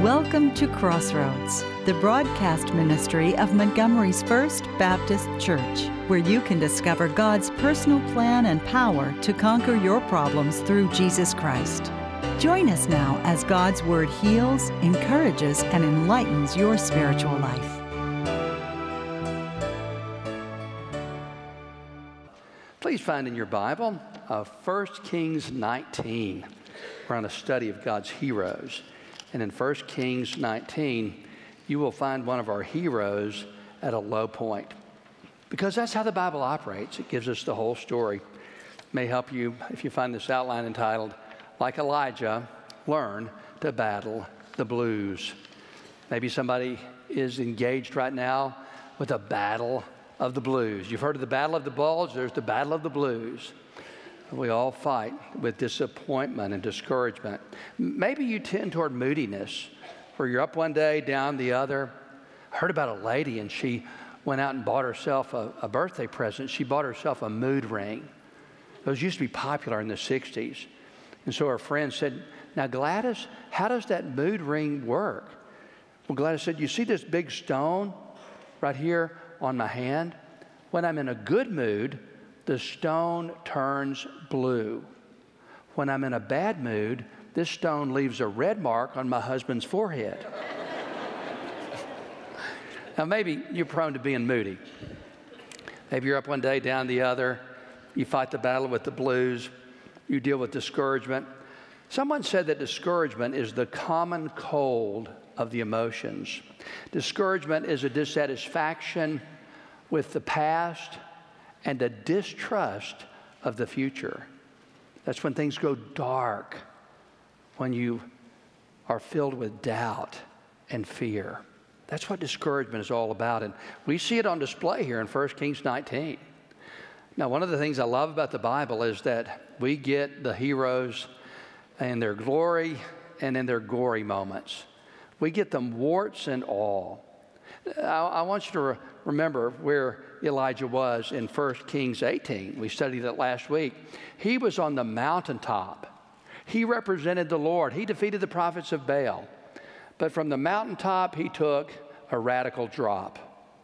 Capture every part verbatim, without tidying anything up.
Welcome to Crossroads, the broadcast ministry of Montgomery's First Baptist Church, where you can discover God's personal plan and power to conquer your problems through Jesus Christ. Join us now as God's Word heals, encourages, and enlightens your spiritual life. Please find in your Bible uh, First Kings nineteen. We're on a study of God's heroes. And in First Kings nineteen, you will find one of our heroes at a low point. Because that's how the Bible operates. It gives us the whole story. It may help you if you find this outline entitled, Like Elijah, Learn to Battle the Blues. Maybe somebody is engaged right now with a battle of the blues. You've heard of the battle of the bulge, there's the battle of the blues. We all fight with disappointment and discouragement. Maybe you tend toward moodiness, where you're up one day, down the other. I heard about a lady, and she went out and bought herself a, a birthday present. She bought herself a mood ring. Those used to be popular in the sixties. And so her friend said, now Gladys, how does that mood ring work? Well, Gladys said, you see this big stone right here on my hand? When I'm in a good mood, the stone turns blue. When I'm in a bad mood, this stone leaves a red mark on my husband's forehead. Now, maybe you're prone to being moody. Maybe you're up one day, down the other. You fight the battle with the blues. You deal with discouragement. Someone said that discouragement is the common cold of the emotions. Discouragement is a dissatisfaction with the past and a distrust of the future. That's when things go dark, when you are filled with doubt and fear. That's what discouragement is all about, and we see it on display here in First Kings nineteen. Now, one of the things I love about the Bible is that we get the heroes in their glory and in their gory moments. We get them warts and all. I, I want you to re- remember where Elijah was in First Kings eighteen. We studied it last week. He was on the mountaintop. He represented the Lord. He defeated the prophets of Baal. But from the mountaintop, he took a radical drop.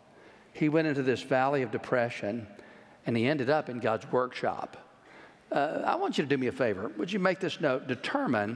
He went into this valley of depression, and he ended up in God's workshop. Uh, I want you to do me a favor. Would you make this note? Determine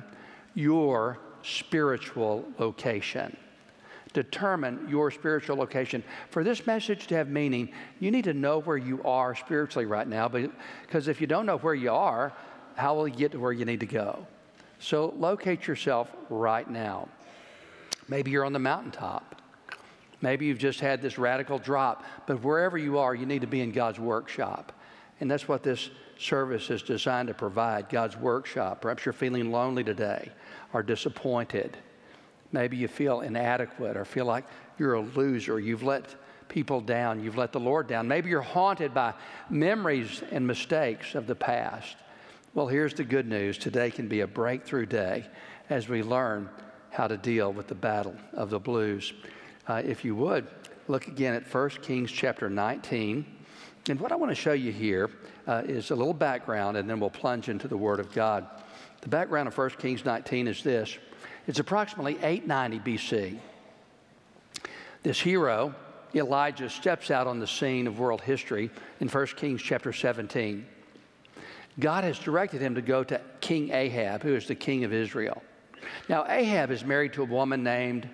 your spiritual location. Determine your spiritual location. For this message to have meaning, you need to know where you are spiritually right now, because if you don't know where you are, how will you get to where you need to go? So locate yourself right now. Maybe you're on the mountaintop. Maybe you've just had this radical drop, but wherever you are, you need to be in God's workshop. And that's what this service is designed to provide, God's workshop. Perhaps you're feeling lonely today or disappointed. Maybe you feel inadequate or feel like you're a loser. You've let people down. You've let the Lord down. Maybe you're haunted by memories and mistakes of the past. Well, here's the good news. Today can be a breakthrough day as we learn how to deal with the battle of the blues. Uh, if you would, look again at First Kings chapter nineteen. And what I want to show you here uh, is a little background, and then we'll plunge into the Word of God. The background of First Kings nineteen is this. It's approximately eight ninety B C. This hero, Elijah, steps out on the scene of world history in First Kings chapter seventeen. God has directed him to go to King Ahab, who is the king of Israel. Now, Ahab is married to a woman named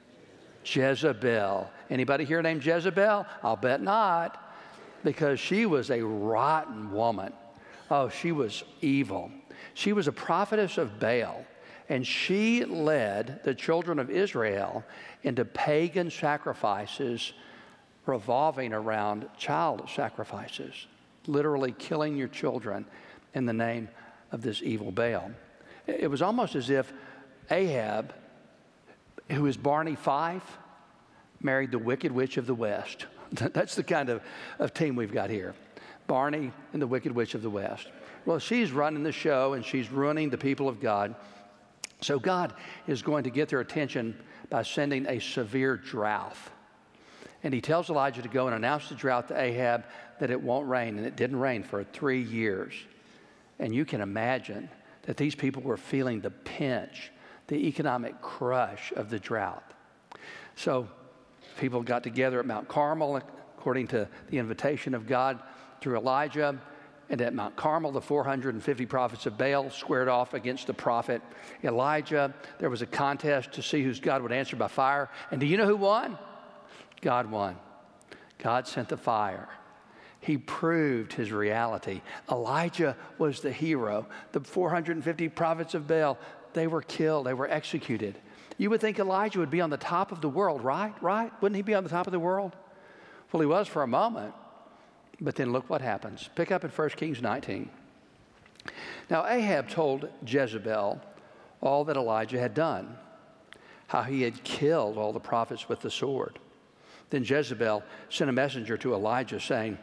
Jezebel. Anybody here named Jezebel? I'll bet not, because she was a rotten woman. Oh, she was evil. She was a prophetess of Baal. And she led the children of Israel into pagan sacrifices revolving around child sacrifices, literally killing your children in the name of this evil Baal. It was almost as if Ahab, who is Barney Fife, married the Wicked Witch of the West. That's the kind of, of team we've got here. Barney and the Wicked Witch of the West. Well, she's running the show, and she's ruining the people of God. So God is going to get their attention by sending a severe drought. And he tells Elijah to go and announce the drought to Ahab that it won't rain. And it didn't rain for three years. And you can imagine that these people were feeling the pinch, the economic crush of the drought. So people got together at Mount Carmel, according to the invitation of God through Elijah. And at Mount Carmel, the four hundred fifty prophets of Baal squared off against the prophet Elijah. There was a contest to see whose God would answer by fire. And do you know who won? God won. God sent the fire. He proved his reality. Elijah was the hero. The four hundred fifty prophets of Baal, they were killed. They were executed. You would think Elijah would be on the top of the world, right? Right? Wouldn't he be on the top of the world? Well, he was for a moment. But then look what happens. Pick up in First Kings nineteen. Now Ahab told Jezebel all that Elijah had done, how he had killed all the prophets with the sword. Then Jezebel sent a messenger to Elijah saying,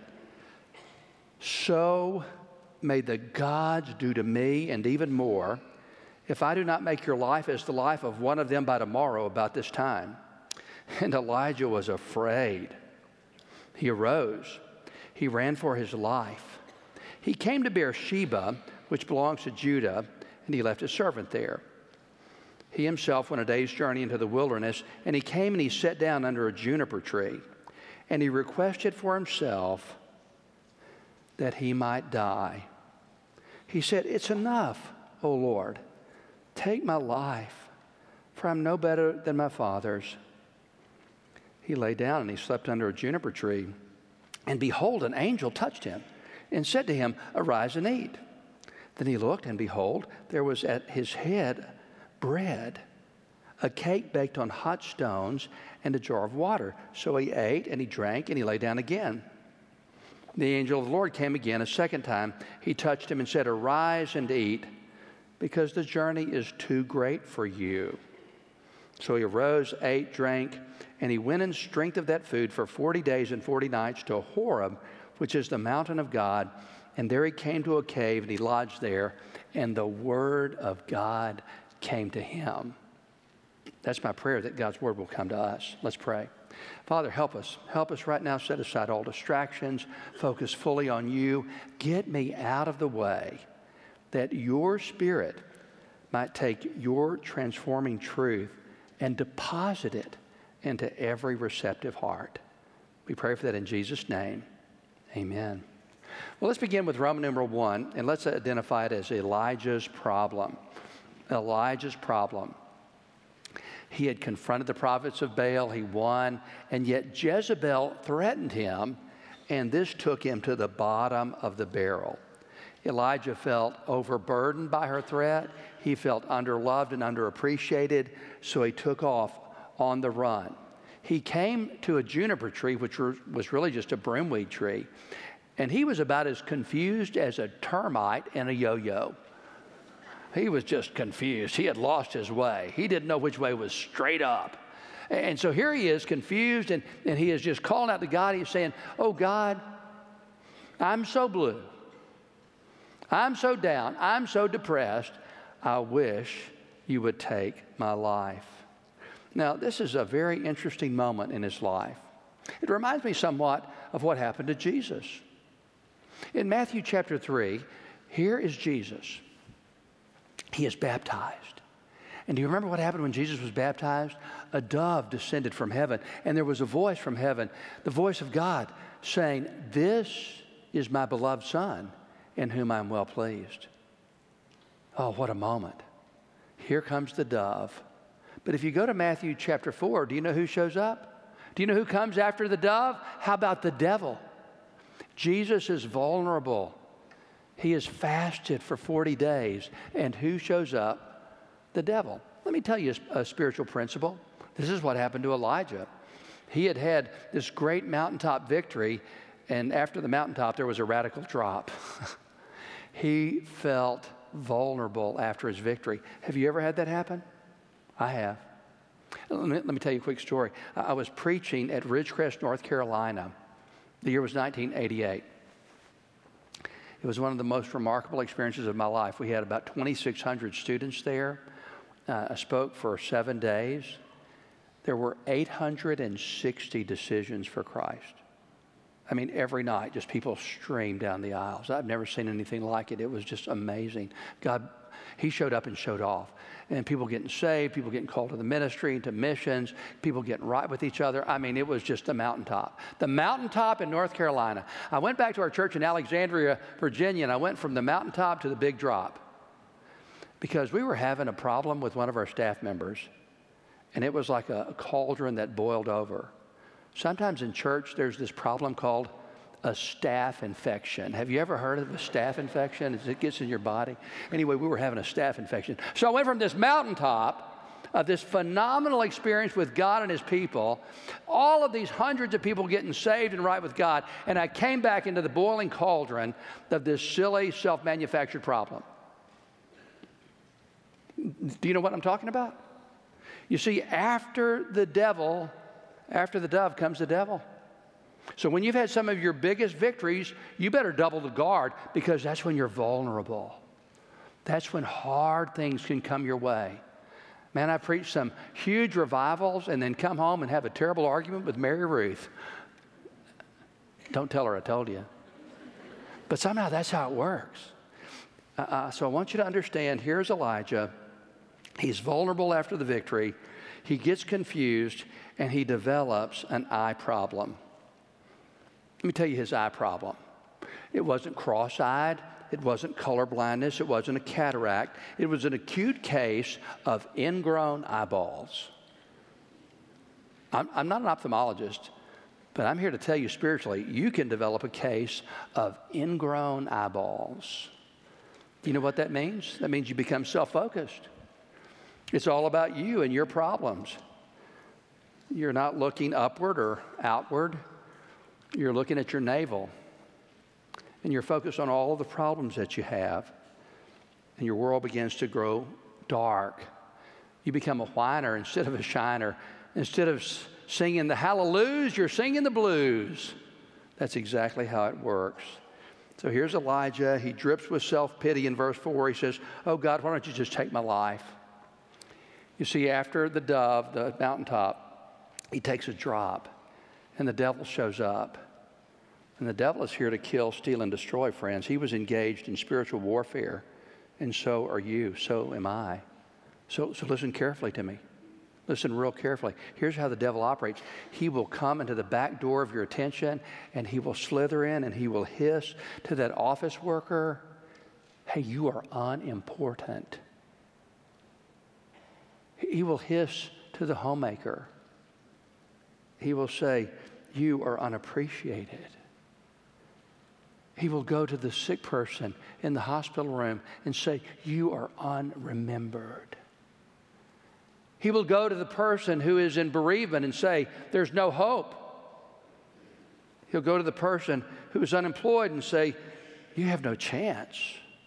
"So may the gods do to me and even more, if I do not make your life as the life of one of them by tomorrow about this time." And Elijah was afraid. He arose. He ran for his life. He came to Beersheba, which belongs to Judah, and he left his servant there. He himself went a day's journey into the wilderness, and he came and he sat down under a juniper tree, and he requested for himself that he might die. He said, "It's enough, O Lord. Take my life, for I'm no better than my fathers." He lay down and he slept under a juniper tree. And behold, an angel touched him and said to him, "Arise and eat." Then he looked, and behold, there was at his head bread, a cake baked on hot stones, and a jar of water. So he ate and he drank and he lay down again. The angel of the Lord came again a second time. He touched him and said, "Arise and eat, because the journey is too great for you." So he arose, ate, drank, and he went in strength of that food for forty days and forty nights to Horeb, which is the mountain of God. And there he came to a cave, and he lodged there, and the word of God came to him. That's my prayer, that God's word will come to us. Let's pray. Father, help us. Help us right now. Set aside all distractions. Focus fully on you. Get me out of the way, that your Spirit might take your transforming truth and deposit it into every receptive heart. We pray for that in Jesus' name. Amen. Well, let's begin with Roman numeral one, and let's identify it as Elijah's problem. Elijah's problem. He had confronted the prophets of Baal. He won, and yet Jezebel threatened him, and this took him to the bottom of the barrel. Elijah felt overburdened by her threat. He felt underloved and underappreciated, so he took off on the run. He came to a juniper tree, which was really just a broomweed tree, and he was about as confused as a termite in a yo-yo. He was just confused. He had lost his way. He didn't know which way was straight up. And so here he is, confused, and, and he is just calling out to God. He's saying, "Oh, God, I'm so blue. I'm so down. I'm so depressed. I wish you would take my life." Now, this is a very interesting moment in his life. It reminds me somewhat of what happened to Jesus. In Matthew chapter three, here is Jesus. He is baptized. And do you remember what happened when Jesus was baptized? A dove descended from heaven, and there was a voice from heaven, the voice of God, saying, "This is my beloved Son, in whom I am well pleased." Oh, what a moment. Here comes the dove. But if you go to Matthew chapter four, do you know who shows up? Do you know who comes after the dove? How about the devil? Jesus is vulnerable. He is fasted for forty days. And who shows up? The devil. Let me tell you a, a spiritual principle. This is what happened to Elijah. He had had this great mountaintop victory, and after the mountaintop, there was a radical drop. He felt vulnerable after his victory. Have you ever had that happen? I have. Let me, let me tell you a quick story. I was preaching at Ridgecrest, North Carolina. The year was nineteen eighty-eight. It was one of the most remarkable experiences of my life. We had about twenty-six hundred students there. Uh, I spoke for seven days. There were eight hundred sixty decisions for Christ. I mean, every night, just people streamed down the aisles. I've never seen anything like it. It was just amazing. God, He showed up and showed off. And people getting saved, people getting called to the ministry, into missions, people getting right with each other. I mean, it was just a mountaintop. The mountaintop in North Carolina. I went back to our church in Alexandria, Virginia, and I went from the mountaintop to the big drop because we were having a problem with one of our staff members, and it was like a cauldron that boiled over. Sometimes in church, there's this problem called a staph infection. Have you ever heard of a staph infection as it gets in your body? Anyway, we were having a staph infection. So I went from this mountaintop of this phenomenal experience with God and his people, all of these hundreds of people getting saved and right with God, and I came back into the boiling cauldron of this silly self-manufactured problem. Do you know what I'm talking about? You see, after the devil, after the dove comes the devil. So when you've had some of your biggest victories, you better double the guard because that's when you're vulnerable. That's when hard things can come your way. Man, I preached some huge revivals and then come home and have a terrible argument with Mary Ruth. Don't tell her I told you. But somehow that's how it works. Uh, so I want you to understand, here's Elijah. He's vulnerable after the victory. He gets confused and he develops an eye problem. Let me tell you his eye problem. It wasn't cross-eyed. It wasn't color blindness. It wasn't a cataract. It was an acute case of ingrown eyeballs. I'm, I'm not an ophthalmologist, but I'm here to tell you spiritually, you can develop a case of ingrown eyeballs. You know what that means? That means you become self-focused. It's all about you and your problems. You're not looking upward or outward. You're looking at your navel, and you're focused on all of the problems that you have, and your world begins to grow dark. You become a whiner instead of a shiner. Instead of singing the hallelujahs, you're singing the blues. That's exactly how it works. So here's Elijah. He drips with self-pity in verse four. He says, oh, God, why don't you just take my life? You see, after the dove, the mountaintop, he takes a drop. And the devil shows up. And the devil is here to kill, steal, and destroy, friends. He was engaged in spiritual warfare. And so are you. So am I. So, so listen carefully to me. Listen real carefully. Here's how the devil operates. He will come into the back door of your attention, and he will slither in, and he will hiss to that office worker, hey, you are unimportant. He will hiss to the homemaker. He will say, you are unappreciated. He will go to the sick person in the hospital room and say, you are unremembered. He will go to the person who is in bereavement and say, there's no hope. He'll go to the person who is unemployed and say, you have no chance.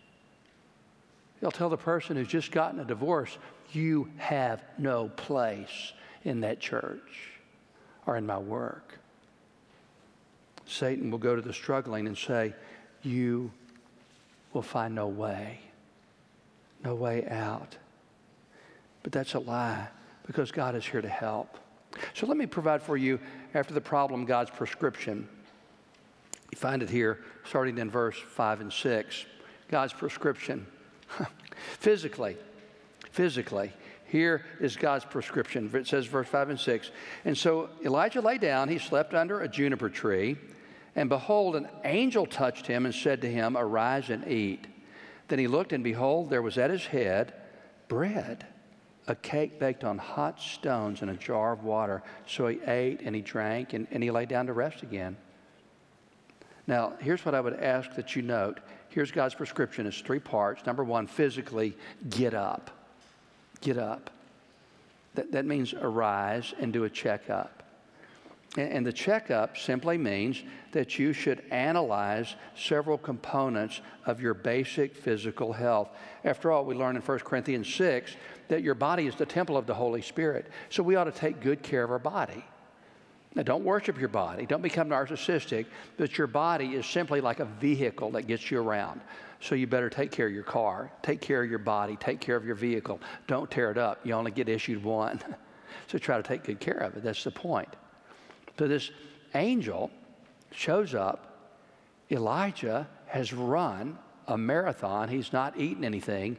He'll tell the person who's just gotten a divorce, you have no place in that church or in my work. Satan will go to the struggling and say, you will find no way, no way out. But that's a lie, because God is here to help. So let me provide for you, after the problem, God's prescription. You find it here, starting in verse five and six. God's prescription. Physically, physically. Here is God's prescription. It says, verse five and six. And so Elijah lay down. He slept under a juniper tree. And behold, an angel touched him and said to him, arise and eat. Then he looked, and behold, there was at his head bread, a cake baked on hot stones, and a jar of water. So he ate and he drank, and, and he lay down to rest again. Now, here's what I would ask that you note. Here's God's prescription. It's three parts. Number one, physically, get up. Get up. That, that means arise and do a checkup. And, and the checkup simply means that you should analyze several components of your basic physical health. After all, we learn in First Corinthians six that your body is the temple of the Holy Spirit. So we ought to take good care of our body. Now, don't worship your body. Don't become narcissistic, but your body is simply like a vehicle that gets you around. So you better take care of your car, take care of your body, take care of your vehicle. Don't tear it up. You only get issued one. So try to take good care of it. That's the point. So this angel shows up. Elijah has run a marathon. He's not eaten anything.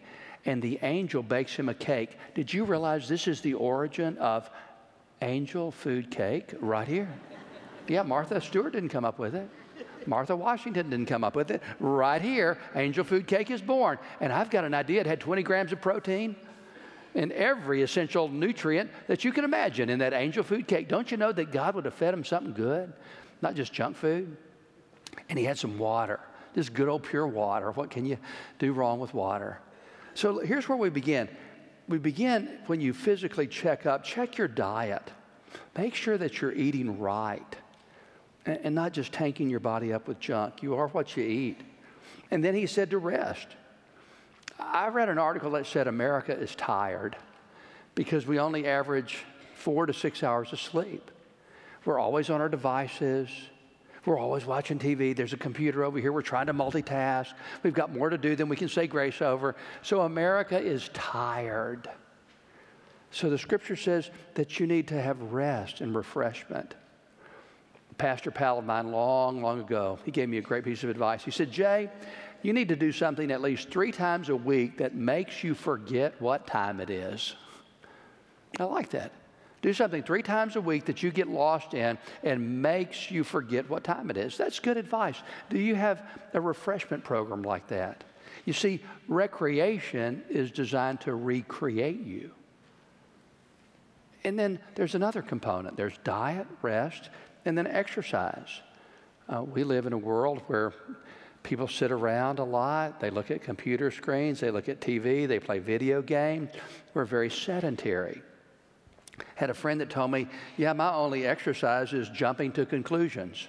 and the angel bakes him a cake. Did you realize this is the origin of angel food cake right here? Yeah, Martha Stewart didn't come up with it. Martha Washington didn't come up with it. Right here, angel food cake is born. And I've got an idea. It had twenty grams of protein and every essential nutrient that you can imagine in that angel food cake. Don't you know that God would have fed him something good, not just junk food? And he had some water, just good old pure water. What can you do wrong with water? So here's where we begin. We begin when you physically check up, check your diet. Make sure that you're eating right and, and not just tanking your body up with junk. You are what you eat. And then he said to rest. I read an article that said America is tired because we only average four to six hours of sleep. We're always on our devices. We're always watching T V. There's a computer over here. We're trying to multitask. We've got more to do than we can say grace over. So America is tired. So the scripture says that you need to have rest and refreshment. A pastor pal of mine long, long ago, he gave me a great piece of advice. He said, Jay, you need to do something at least three times a week that makes you forget what time it is. I like that. Do something three times a week that you get lost in and makes you forget what time it is. That's good advice. Do you have a refreshment program like that? You see, recreation is designed to recreate you. And then there's another component. There's diet, rest, and then exercise. Uh, we live in a world where people sit around a lot. They look at computer screens. They look at T V. They play video games. We're very sedentary. Had a friend that told me, yeah, my only exercise is jumping to conclusions,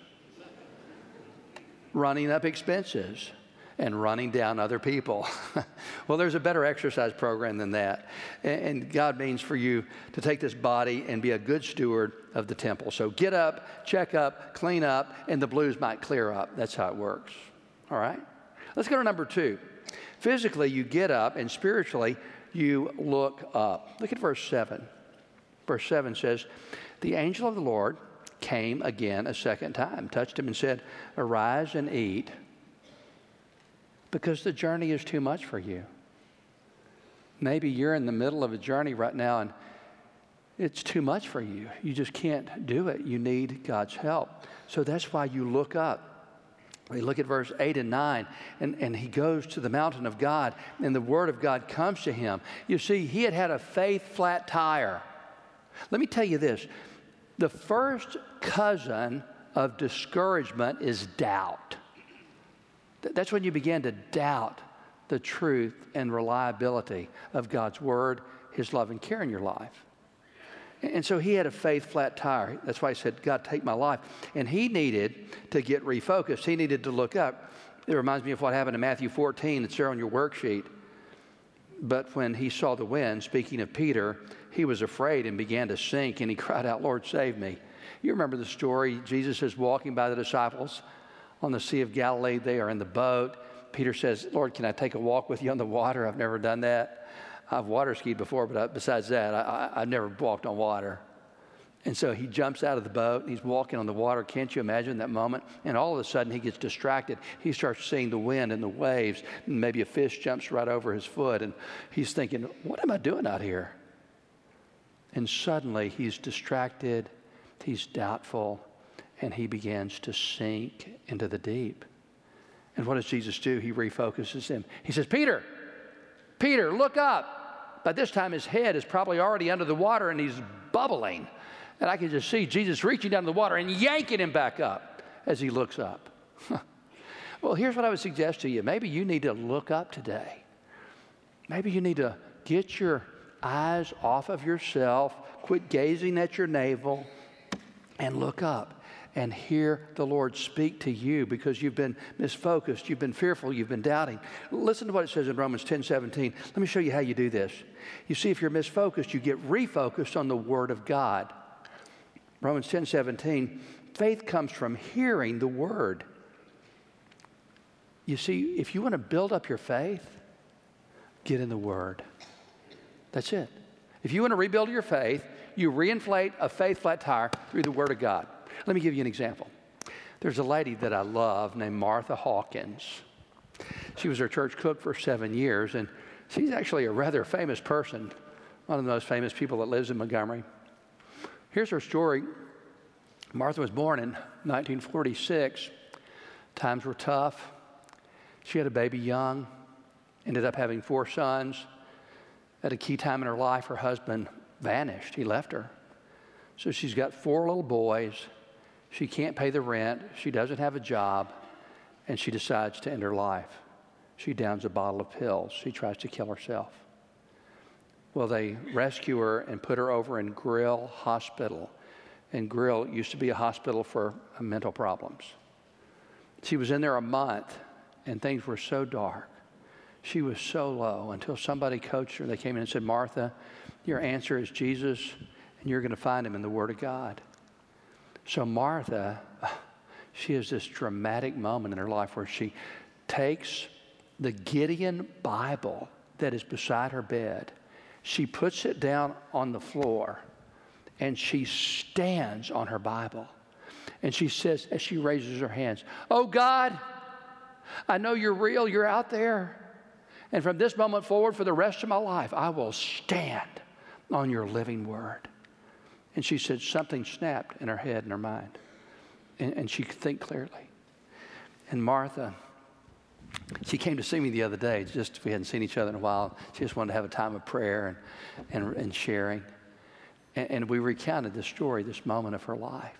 running up expenses, and running down other people. Well, there's a better exercise program than that. And God means for you to take this body and be a good steward of the temple. So get up, check up, clean up, and the blues might clear up. That's how it works. All right? Let's go to number two. Physically, you get up, and spiritually, you look up. Look at verse seven. Verse seven says, the angel of the Lord came again a second time, touched him and said, arise and eat, because the journey is too much for you. Maybe you're in the middle of a journey right now and it's too much for you. You just can't do it. You need God's help. So that's why you look up. We look at verse eight and nine, and, and he goes to the mountain of God, and the word of God comes to him. You see, he had had a faith flat tire. Let me tell you this. The first cousin of discouragement is doubt. That's when you begin to doubt the truth and reliability of God's word, his love and care in your life. And so he had a faith flat tire. That's why he said, God, take my life. And he needed to get refocused. He needed to look up. It reminds me of what happened in Matthew fourteen. It's there on your worksheet. But when he saw the wind, speaking of Peter, he was afraid and began to sink, and he cried out, Lord, save me. You remember the story. Jesus is walking by the disciples on the Sea of Galilee. They are in the boat. Peter says, Lord, can I take a walk with you on the water? I've never done that. I've water skied before, but I, besides that, I, I, I've never walked on water. And so he jumps out of the boat, and he's walking on the water. Can't you imagine that moment? And all of a sudden, he gets distracted. He starts seeing the wind and the waves, and maybe a fish jumps right over his foot, and he's thinking, what am I doing out here? And suddenly, he's distracted, he's doubtful, and he begins to sink into the deep. And what does Jesus do? He refocuses him. He says, Peter, Peter, look up. By this time, his head is probably already under the water, and he's bubbling. And I can just see Jesus reaching down to the water and yanking him back up as he looks up. Well, here's what I would suggest to you. Maybe you need to look up today. Maybe you need to get your eyes off of yourself, quit gazing at your navel, and look up and hear the Lord speak to you because you've been misfocused, you've been fearful, you've been doubting. Listen to what it says in Romans ten seventeen. Let me show you how you do this. You see, if you're misfocused, you get refocused on the Word of God. Romans ten seventeen, faith comes from hearing the Word. You see, if you want to build up your faith, get in the Word. That's it. If you want to rebuild your faith, you reinflate a faith flat tire through the Word of God. Let me give you an example. There's a lady that I love named Martha Hawkins. She was our church cook for seven years, and She's actually a rather famous person, one of the most famous people that lives in Montgomery. Here's her story. Martha was born in nineteen forty-six. Times were tough. She had a baby young, ended up having four sons. At a key time in her life, her husband vanished. He left her. So she's got four little boys. She can't pay the rent. She doesn't have a job. And she decides to end her life. She downs a bottle of pills. She tries to kill herself. Well, they rescue her and put her over in Grill Hospital. And Grill used to be a hospital for mental problems. She was in there a month, and things were so dark. She was so low until somebody coached her. They came in and said, Martha, your answer is Jesus, and you're going to find him in the Word of God. So Martha, she has this dramatic moment in her life where she takes the Gideon Bible that is beside her bed. She puts it down on the floor, and she stands on her Bible. And she says, as she raises her hands, oh God, I know you're real, you're out there. And from this moment forward, for the rest of my life, I will stand on your living word. And she said something snapped in her head and her mind. And, and she could think clearly. And Martha, she came to see me the other day, just we hadn't seen each other in a while. She just wanted to have a time of prayer and, and, and sharing. And, and we recounted this story, this moment of her life.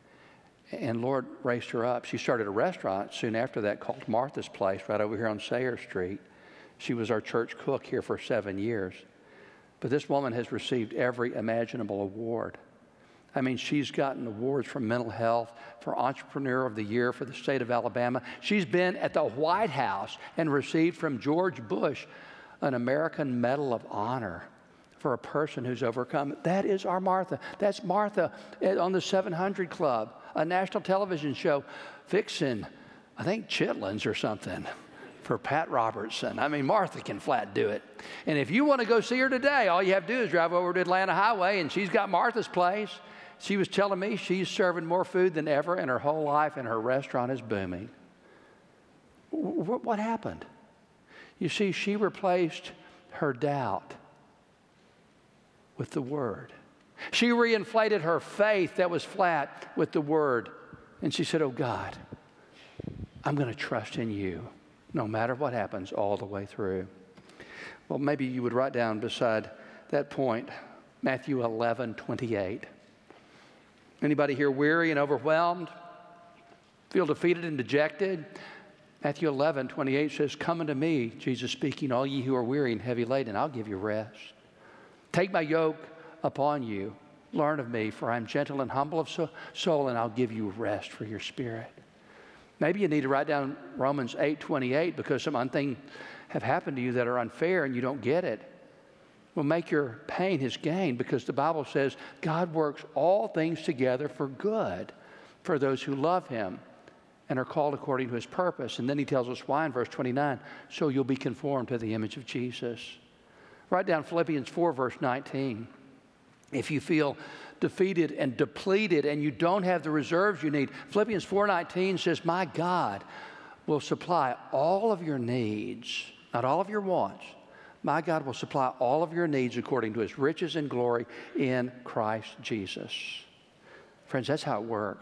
And Lord raised her up. She started a restaurant soon after that called Martha's Place right over here on Sayre Street. She was our church cook here for seven years. But this woman has received every imaginable award. I mean, she's gotten awards for mental health, for Entrepreneur of the Year for the state of Alabama. She's been at the White House and received from George Bush an American Medal of Honor for a person who's overcome. That is our Martha. That's Martha on the seven hundred Club, a national television show fixing, I think, chitlins or something for Pat Robertson. I mean, Martha can flat do it. And if you want to go see her today, all you have to do is drive over to Atlanta Highway, and she's got Martha's Place. She was telling me she's serving more food than ever in her whole life, and her restaurant is booming. W- what happened? You see, she replaced her doubt with the Word. She reinflated her faith that was flat with the Word. And she said, oh God, I'm going to trust in you no matter what happens all the way through. Well, maybe you would write down beside that point, Matthew eleven twenty-eight. Anybody here weary and overwhelmed? Feel defeated and dejected? Matthew eleven twenty-eight says, come unto me, Jesus speaking, all ye who are weary and heavy laden, I'll give you rest. Take my yoke upon you. Learn of me, for I am gentle and humble of soul, and I'll give you rest for your spirit. Maybe you need to write down Romans eight twenty-eight because some things have happened to you that are unfair and you don't get it. Well, make your pain his gain, because the Bible says God works all things together for good for those who love him and are called according to his purpose. And then he tells us why in verse twenty-nine, so you'll be conformed to the image of Jesus. Write down Philippians four, verse nineteen. If you feel defeated and depleted and you don't have the reserves you need, Philippians four nineteen says, my God will supply all of your needs, not all of your wants. My God will supply all of your needs according to his riches and glory in Christ Jesus. Friends, that's how it works.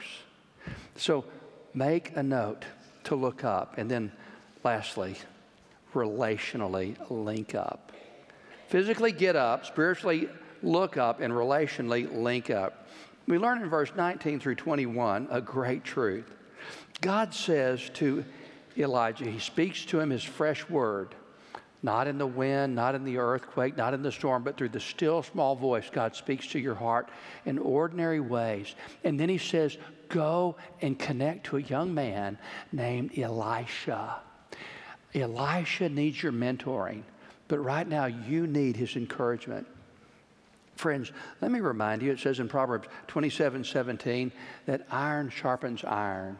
So make a note to look up. And then lastly, relationally link up. Physically get up, spiritually look up, and relationally link up. We learn in verse nineteen through twenty-one a great truth. God says to Elijah, he speaks to him his fresh word. Not in the wind, not in the earthquake, not in the storm, but through the still small voice, God speaks to your heart in ordinary ways. And then he says, go and connect to a young man named Elisha. Elisha needs your mentoring, but right now you need his encouragement. Friends, let me remind you, it says in Proverbs twenty-seven seventeen that iron sharpens iron.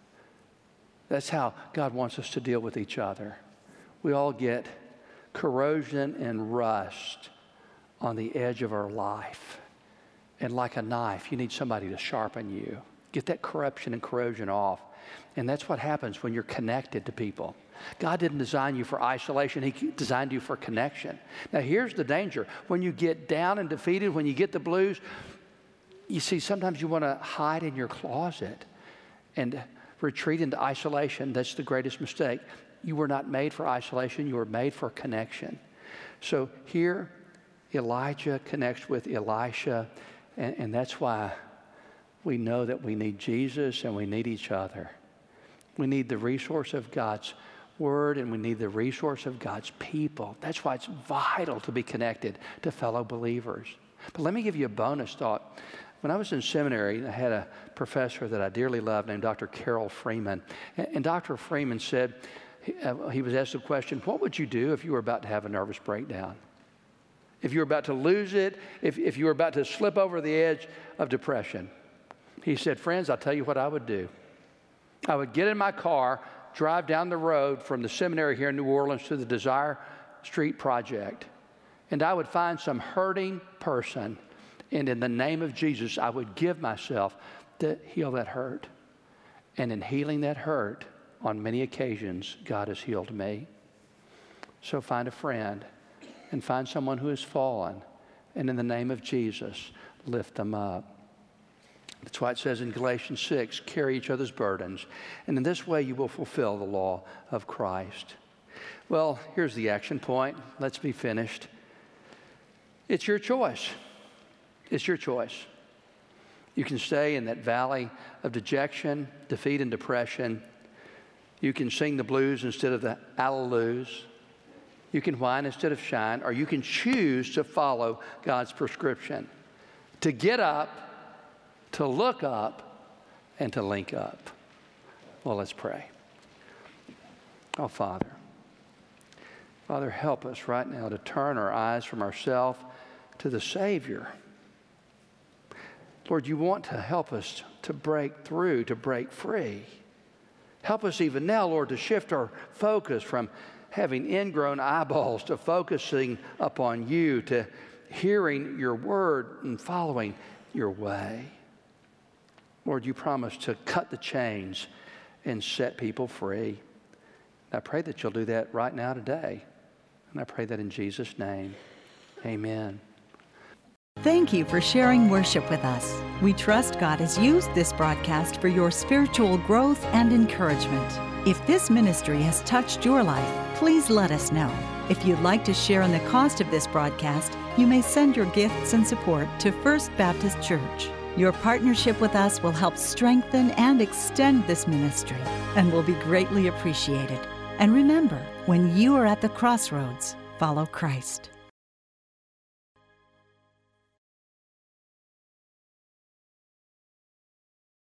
That's how God wants us to deal with each other. We all get corrosion and rust on the edge of our life. And like a knife, you need somebody to sharpen you. Get that corruption and corrosion off And that's what happens when you're connected to people. God didn't design you for isolation. He designed you for connection. Now, here's the danger. When you get down and defeated, when you get the blues, you see, sometimes you want to hide in your closet and retreat into isolation. That's the greatest mistake. You were not made for isolation. You were made for connection. So here, Elijah connects with Elisha, and, and that's why we know that we need Jesus and we need each other. We need the resource of God's Word, and we need the resource of God's people. That's why it's vital to be connected to fellow believers. But let me give you a bonus thought. When I was in seminary, I had a professor that I dearly loved named Doctor Carol Freeman. And, and Doctor Freeman said, he, uh, he was asked the question, what would you do if you were about to have a nervous breakdown? If you were about to lose it, if, if you were about to slip over the edge of depression? He said, friends, I'll tell you what I would do. I would get in my car, drive down the road from the seminary here in New Orleans to the Desire Street Project, and I would find some hurting person, and in the name of Jesus, I would give myself to heal that hurt. And in healing that hurt, on many occasions, God has healed me. So find a friend and find someone who has fallen, and in the name of Jesus, lift them up. That's why it says in Galatians six, carry each other's burdens. And in this way, you will fulfill the law of Christ. Well, here's the action point. Let's be finished. It's your choice. It's your choice. You can stay in that valley of dejection, defeat, and depression. You can sing the blues instead of the alleluias. You can whine instead of shine, or you can choose to follow God's prescription, to get up, to look up, and to link up. Well, let's pray. Oh, Father. Father, help us right now to turn our eyes from ourselves to the Savior. Lord, you want to help us to break through, to break free. Help us even now, Lord, to shift our focus from having ingrown eyeballs to focusing upon you, to hearing your word and following your way. Lord, you promised to cut the chains and set people free. I pray that you'll do that right now today. And I pray that in Jesus' name, amen. Thank you for sharing worship with us. We trust God has used this broadcast for your spiritual growth and encouragement. If this ministry has touched your life, please let us know. If you'd like to share in the cost of this broadcast, you may send your gifts and support to First Baptist Church. Your partnership with us will help strengthen and extend this ministry and will be greatly appreciated. And remember, when you are at the crossroads, follow Christ.